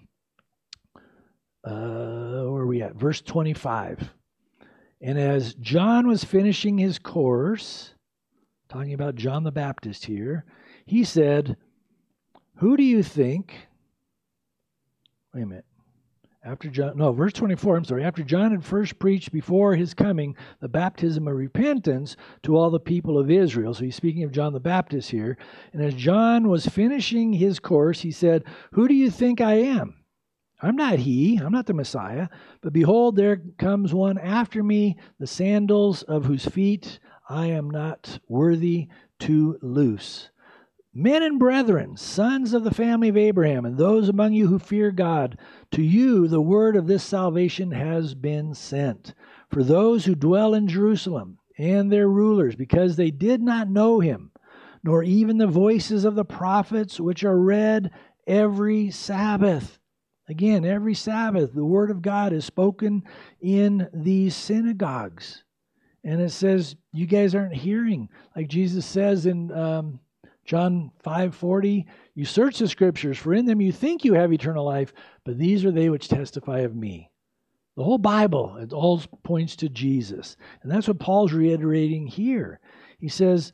S1: are we at? Verse 25. And as John was finishing his course, talking about John the Baptist here, he said, who do you think... Wait a minute. Verse 24, I'm sorry. After John had first preached before his coming the baptism of repentance to all the people of Israel. So he's speaking of John the Baptist here. And as John was finishing his course, he said, who do you think I am? I'm not he, I'm not the Messiah, but behold, there comes one after me, the sandals of whose feet I am not worthy to loose. Men and brethren, sons of the family of Abraham, and those among you who fear God, to you the word of this salvation has been sent. For those who dwell in Jerusalem and their rulers, because they did not know him, nor even the voices of the prophets which are read every Sabbath. Again, every Sabbath, the word of God is spoken in these synagogues. And it says, you guys aren't hearing. Like Jesus says in John 5:40, you search the scriptures, for in them you think you have eternal life, but these are they which testify of me. The whole Bible, it all points to Jesus. And that's what Paul's reiterating here. He says,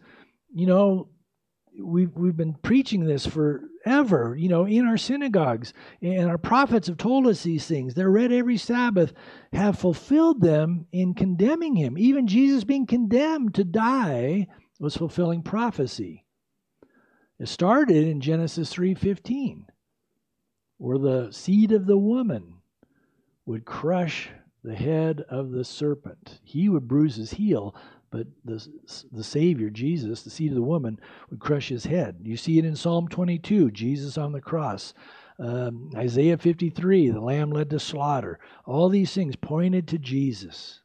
S1: we've been preaching this forever, in our synagogues, and our prophets have told us these things. They're read every Sabbath, have fulfilled them in condemning him. Even Jesus being condemned to die was fulfilling prophecy. It started in Genesis 3:15, where the seed of the woman would crush the head of the serpent. He would bruise his heel, but the Savior, Jesus, the seed of the woman, would crush his head. You see it in Psalm 22, Jesus on the cross. Isaiah 53, the lamb led to slaughter. All these things pointed to Jesus.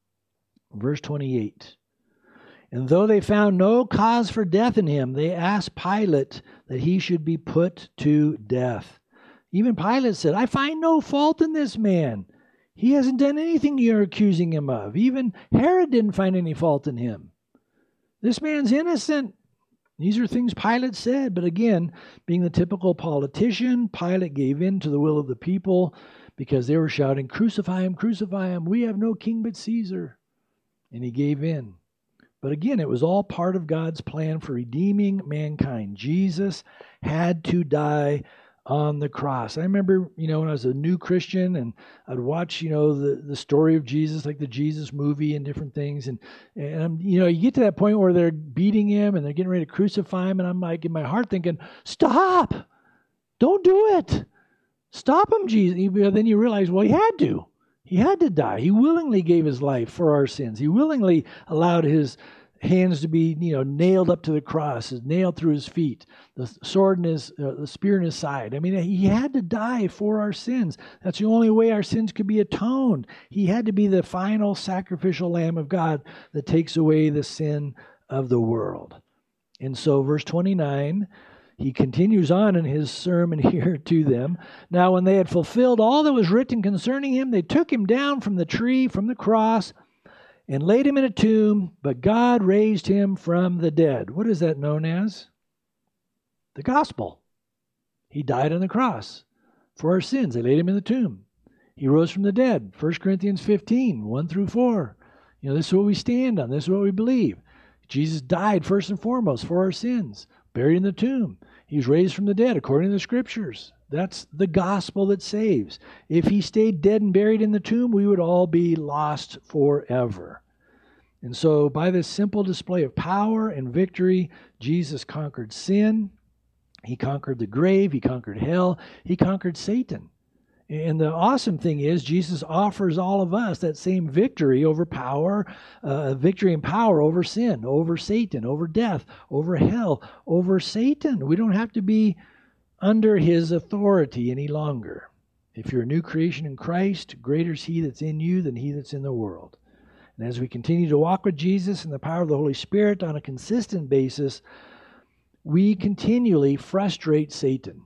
S1: Verse 28. And though they found no cause for death in him, they asked Pilate that he should be put to death. Even Pilate said, I find no fault in this man. He hasn't done anything you're accusing him of. Even Herod didn't find any fault in him. This man's innocent. These are things Pilate said. But again, being the typical politician, Pilate gave in to the will of the people because they were shouting, crucify him, crucify him. We have no king but Caesar. And he gave in. But again, it was all part of God's plan for redeeming mankind. Jesus had to die on the cross. I remember, when I was a new Christian and I'd watch, the story of Jesus, like the Jesus movie and different things. And you get to that point where they're beating him and they're getting ready to crucify him. And I'm like in my heart thinking, stop, don't do it. Stop him, Jesus. Then you realize, well, he had to. He had to die. He willingly gave his life for our sins. He willingly allowed his hands to be, nailed up to the cross, nailed through his feet, the sword in his, the spear in his side. I mean, he had to die for our sins. That's the only way our sins could be atoned. He had to be the final sacrificial Lamb of God that takes away the sin of the world. And so, verse 29. He continues on in his sermon here to them. Now, when they had fulfilled all that was written concerning him, they took him down from the tree, from the cross, and laid him in a tomb, but God raised him from the dead. What is that known as? The gospel. He died on the cross for our sins. They laid him in the tomb. He rose from the dead. 1 Corinthians 15, 1 through 4. This is what we stand on. This is what we believe. Jesus died first and foremost for our sins, buried in the tomb. He was raised from the dead according to the Scriptures. That's the gospel that saves. If he stayed dead and buried in the tomb, we would all be lost forever. And so by this simple display of power and victory, Jesus conquered sin. He conquered the grave. He conquered hell. He conquered Satan. And the awesome thing is Jesus offers all of us that same victory over power, victory and power over sin, over Satan, over death, over hell, over Satan. We don't have to be under his authority any longer. If you're a new creation in Christ, greater is he that's in you than he that's in the world. And as we continue to walk with Jesus in the power of the Holy Spirit on a consistent basis, we continually frustrate Satan.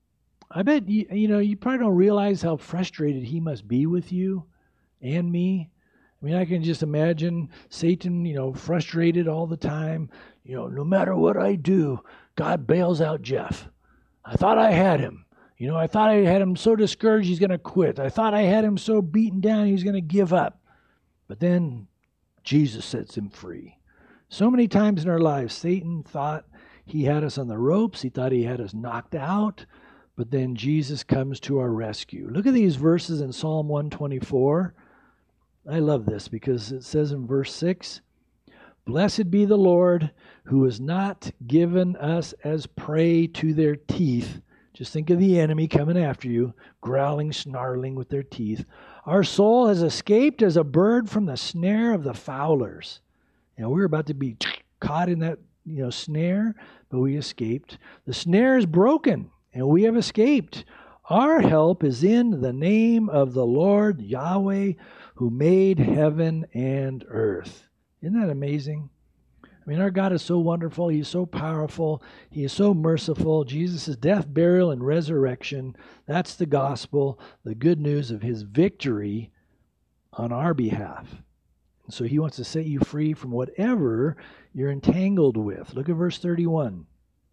S1: I bet you probably don't realize how frustrated he must be with you and me. I mean, I can just imagine Satan, frustrated all the time. No matter what I do, God bails out Jeff. I thought I had him. I thought I had him so discouraged he's going to quit. I thought I had him so beaten down he's going to give up. But then Jesus sets him free. So many times in our lives, Satan thought he had us on the ropes. He thought he had us knocked out. But then Jesus comes to our rescue. Look at these verses in Psalm 124. I love this because it says in verse 6, "Blessed be the Lord who has not given us as prey to their teeth." Just think of the enemy coming after you, growling, snarling with their teeth. "Our soul has escaped as a bird from the snare of the fowlers." We're about to be caught in that snare, but we escaped. "The snare is broken, and we have escaped. Our help is in the name of the Lord Yahweh, who made heaven and earth." Isn't that amazing? I mean, our God is so wonderful. He's so powerful. He is so merciful. Jesus' death, burial, and resurrection, that's the gospel, the good news of his victory on our behalf. And so he wants to set you free from whatever you're entangled with. Look at verse 31.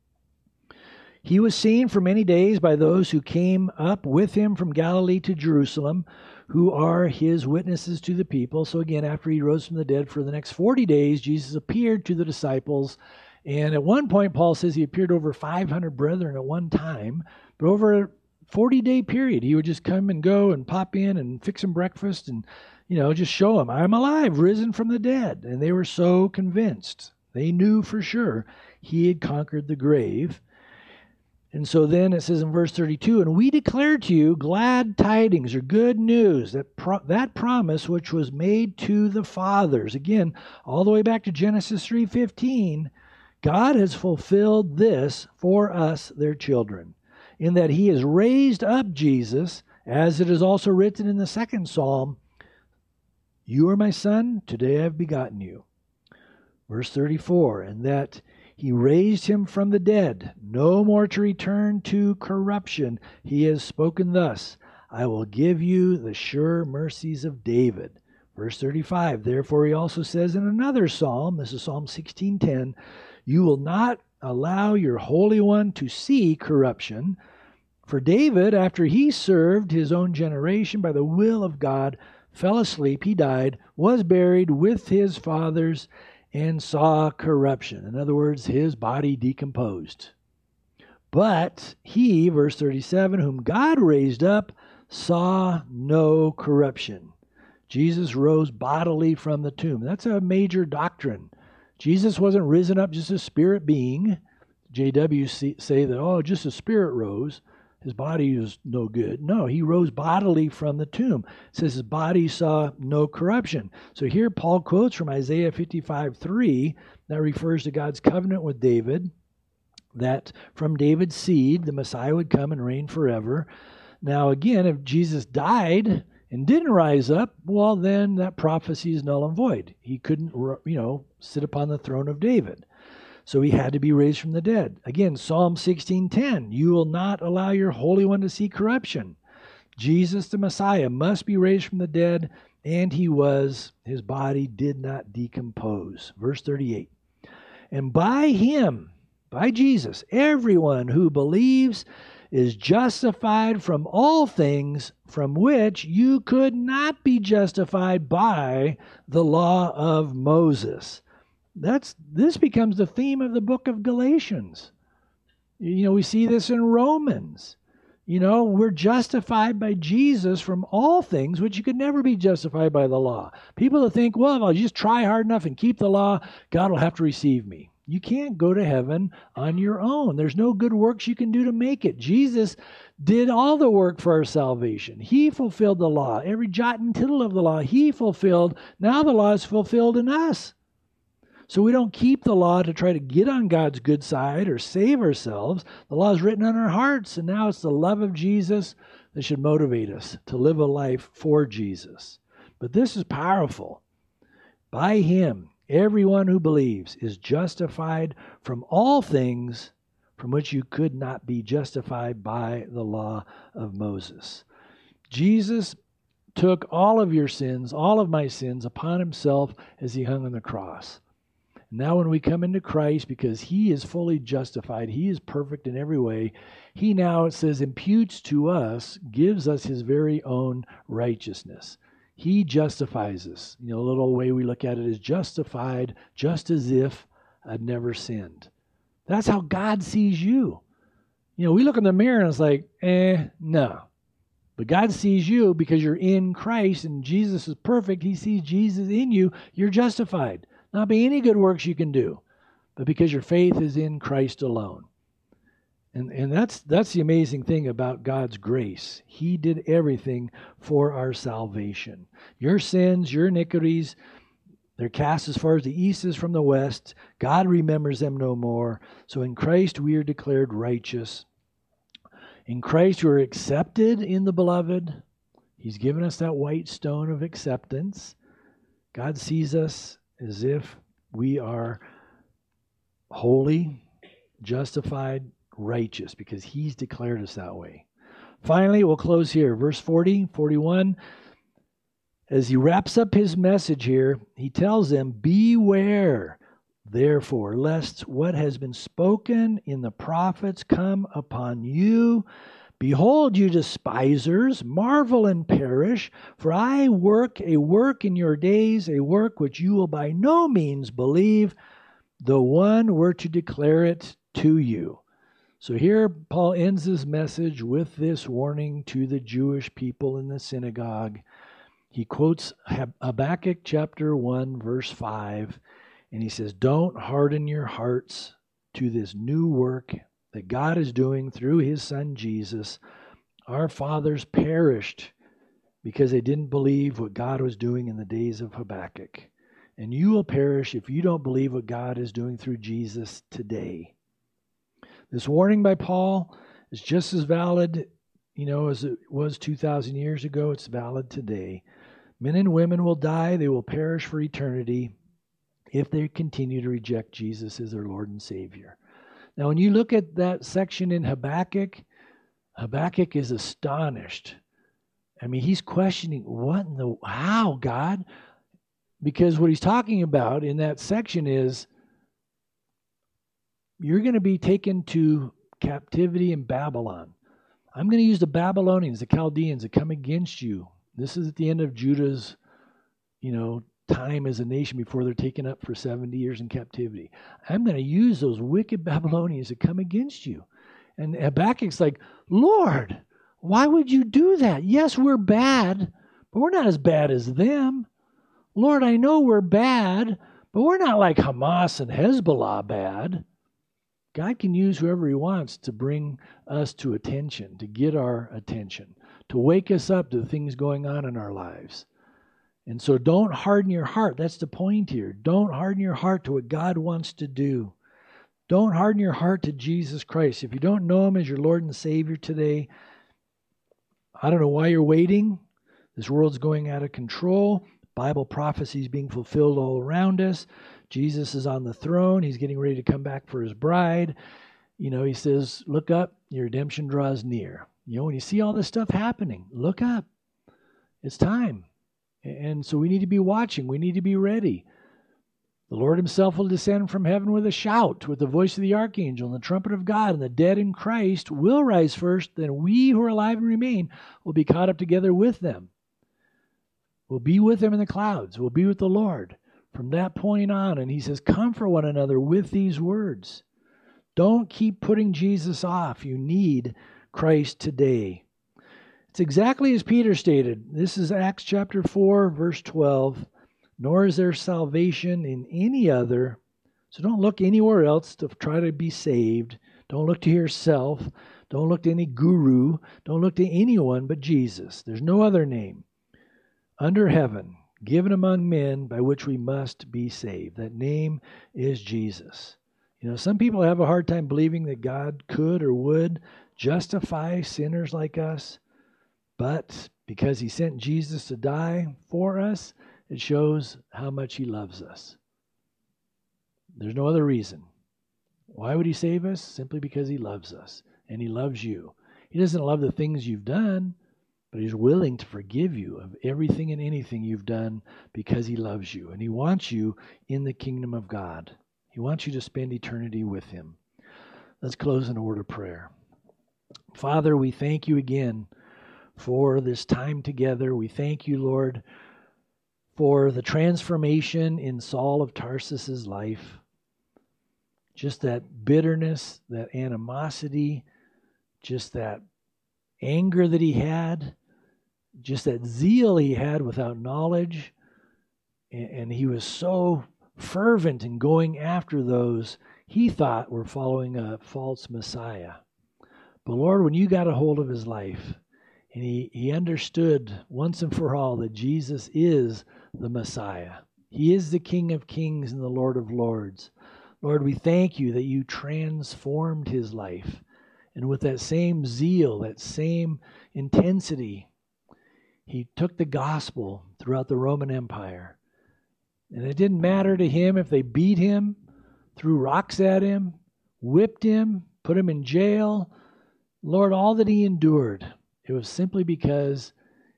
S1: "He was seen for many days by those who came up with him from Galilee to Jerusalem, who are his witnesses to the people." So again, after he rose from the dead, for the next 40 days, Jesus appeared to the disciples. And at one point, Paul says he appeared over 500 brethren at one time. But over a 40-day period, he would just come and go and pop in and fix them breakfast and, just show them, "I'm alive, risen from the dead." And they were so convinced. They knew for sure he had conquered the grave. And so then it says in verse 32, "And we declare to you glad tidings," or good news, that promise which was made to the fathers. Again, all the way back to Genesis 3:15, God has fulfilled this for us, their children, in that he has raised up Jesus, as it is also written in the second Psalm, "You are my son, today I have begotten you." Verse 34, "And that he raised him from the dead, no more to return to corruption. He has spoken thus, I will give you the sure mercies of David." Verse 35, "Therefore he also says in another psalm," this is Psalm 16:10, "You will not allow your Holy One to see corruption. For David, after he served his own generation by the will of God, fell asleep, he died, was buried with his fathers, and saw corruption." In other words, his body decomposed. "But he," verse 37, "whom God raised up, saw no corruption." Jesus rose bodily from the tomb. That's a major doctrine. Jesus wasn't risen up just a spirit being. JW say that, just a spirit rose. His body was no good. No, he rose bodily from the tomb. It says his body saw no corruption. So here Paul quotes from Isaiah 55:3 that refers to God's covenant with David, that from David's seed the Messiah would come and reign forever. Now again, if Jesus died and didn't rise up, well then that prophecy is null and void. He couldn't, sit upon the throne of David. So he had to be raised from the dead. Again, Psalm 16:10, "You will not allow your Holy One to see corruption." Jesus, the Messiah, must be raised from the dead, and he was. His body did not decompose. Verse 38, "And by him by Jesus, everyone who believes is justified from all things from which you could not be justified by the law of Moses. This becomes the theme of the book of Galatians. We see this in Romans. We're justified by Jesus from all things which you could never be justified by the law. People that think, well, if I'll just try hard enough and keep the law, God will have to receive me. You can't go to heaven on your own. There's no good works you can do to make it. Jesus did all the work for our salvation. He fulfilled the law. Every jot and tittle of the law He fulfilled. Now the law is fulfilled in us. So we don't keep the law to try to get on God's good side or save ourselves. The law is written on our hearts, and now it's the love of Jesus that should motivate us to live a life for Jesus. But this is powerful. By Him, everyone who believes is justified from all things from which you could not be justified by the law of Moses. Jesus took all of your sins, all of my sins, upon Himself as He hung on the cross. Now when we come into Christ, because He is fully justified, He is perfect in every way, He now, it says, imputes to us, gives us His very own righteousness. He justifies us. A little way we look at it is justified, just as if I'd never sinned. That's how God sees you. We look in the mirror and it's like, no. But God sees you because you're in Christ and Jesus is perfect. He sees Jesus in you. You're justified. Not by any good works you can do, but because your faith is in Christ alone. And that's the amazing thing about God's grace. He did everything for our salvation. Your sins, your iniquities, they're cast as far as the east is from the west. God remembers them no more. So in Christ we are declared righteous. In Christ we are accepted in the beloved. He's given us that white stone of acceptance. God sees us as if we are holy, justified, righteous, because He's declared us that way. Finally, we'll close here. Verse 40, 41. As He wraps up His message here, He tells them, beware, therefore, lest what has been spoken in the prophets come upon you. Behold, you despisers, marvel and perish, for I work a work in your days, a work which you will by no means believe, though one were to declare it to you. So here Paul ends his message with this warning to the Jewish people in the synagogue. He quotes Habakkuk chapter 1, verse 5, and he says, don't harden your hearts to this new work that God is doing through His Son Jesus. Our fathers perished because they didn't believe what God was doing in the days of Habakkuk. And you will perish if you don't believe what God is doing through Jesus today. This warning by Paul is just as valid, as it was 2,000 years ago. It's valid today. Men and women will die. They will perish for eternity if they continue to reject Jesus as their Lord and Savior. Now, when you look at that section in Habakkuk, Habakkuk is astonished. He's questioning, how, God? Because what he's talking about in that section is, you're going to be taken to captivity in Babylon. I'm going to use the Babylonians, the Chaldeans, that come against you. This is at the end of Judah's, time as a nation before they're taken up for 70 years in captivity. I'm going to use those wicked Babylonians that come against you. And Habakkuk's like, Lord, why would you do that? Yes, we're bad, but we're not as bad as them. Lord, I know we're bad, but we're not like Hamas and Hezbollah bad. God can use whoever He wants to bring us to attention, to get our attention, to wake us up to the things going on in our lives. And so don't harden your heart. That's the point here. Don't harden your heart to what God wants to do. Don't harden your heart to Jesus Christ. If you don't know Him as your Lord and Savior today, I don't know why you're waiting. This world's going out of control. Bible prophecy is being fulfilled all around us. Jesus is on the throne. He's getting ready to come back for His bride. He says, look up, your redemption draws near. When you see all this stuff happening, look up. It's time. And so we need to be watching. We need to be ready. The Lord himself will descend from heaven with a shout, with the voice of the archangel and the trumpet of God, and the dead in Christ will rise first. Then we who are alive and remain will be caught up together with them. We'll be with them in the clouds. We'll be with the Lord from that point on. And he says, comfort one another with these words. Don't keep putting Jesus off. You need Christ today. It's exactly as Peter stated. This is Acts chapter 4, verse 12. Nor is there salvation in any other. So don't look anywhere else to try to be saved. Don't look to yourself. Don't look to any guru. Don't look to anyone but Jesus. There's no other name under heaven given among men by which we must be saved. That name is Jesus. You know, some people have a hard time believing that God could or would justify sinners like us. But because he sent Jesus to die for us, it shows how much he loves us. There's no other reason. Why would he save us? Simply because he loves us, and he loves you. He doesn't love the things you've done, but he's willing to forgive you of everything and anything you've done because he loves you, and he wants you in the kingdom of God. He wants you to spend eternity with him. Let's close in a word of prayer. Father, we thank you again for this time together. We thank you, Lord, for the transformation in Saul of Tarsus's life. Just that bitterness, that animosity, just that anger that he had, just that zeal he had without knowledge. And he was so fervent in going after those he thought were following a false Messiah. But Lord, when you got a hold of his life, and he understood once and for all that Jesus is the Messiah. He is the King of Kings and the Lord of Lords. Lord, we thank you that you transformed his life. And with that same zeal, that same intensity, he took the gospel throughout the Roman Empire. And it didn't matter to him if they beat him, threw rocks at him, whipped him, put him in jail. Lord, all that he endured, it was simply because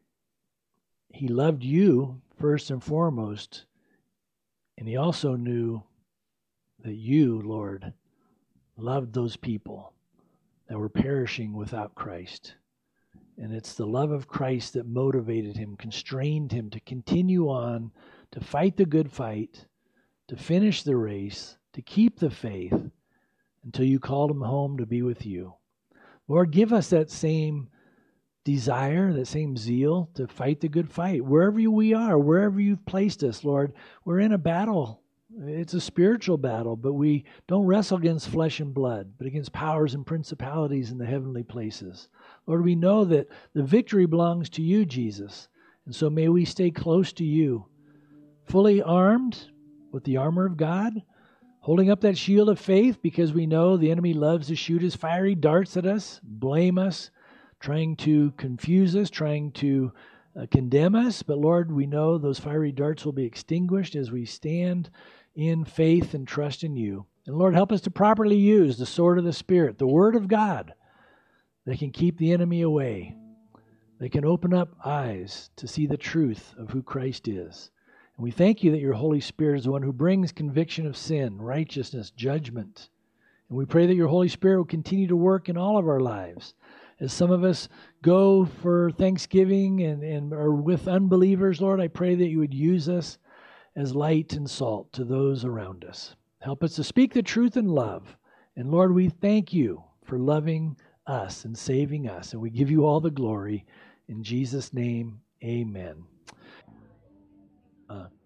S1: he loved you first and foremost, and he also knew that you, Lord, loved those people that were perishing without Christ. And it's the love of Christ that motivated him, constrained him to continue on, to fight the good fight, to finish the race, to keep the faith until you called him home to be with you. Lord, give us that same desire, that same zeal to fight the good fight. Wherever we are, wherever you've placed us, Lord, we're in a battle. It's a spiritual battle, but we don't wrestle against flesh and blood, but against powers and principalities in the heavenly places. Lord, we know that the victory belongs to you, Jesus. And so may we stay close to you, fully armed with the armor of God, holding up that shield of faith because we know the enemy loves to shoot his fiery darts at us, blame us, trying to confuse us, trying to condemn us. But Lord, we know those fiery darts will be extinguished as we stand in faith and trust in you. And Lord, help us to properly use the sword of the Spirit, the Word of God, that can keep the enemy away. They can open up eyes to see the truth of who Christ is. And we thank you that your Holy Spirit is the one who brings conviction of sin, righteousness, judgment. And we pray that your Holy Spirit will continue to work in all of our lives. As some of us go for Thanksgiving and are with unbelievers, Lord, I pray that you would use us as light and salt to those around us. Help us to speak the truth in love. And Lord, we thank you for loving us and saving us. And we give you all the glory. In Jesus' name, amen.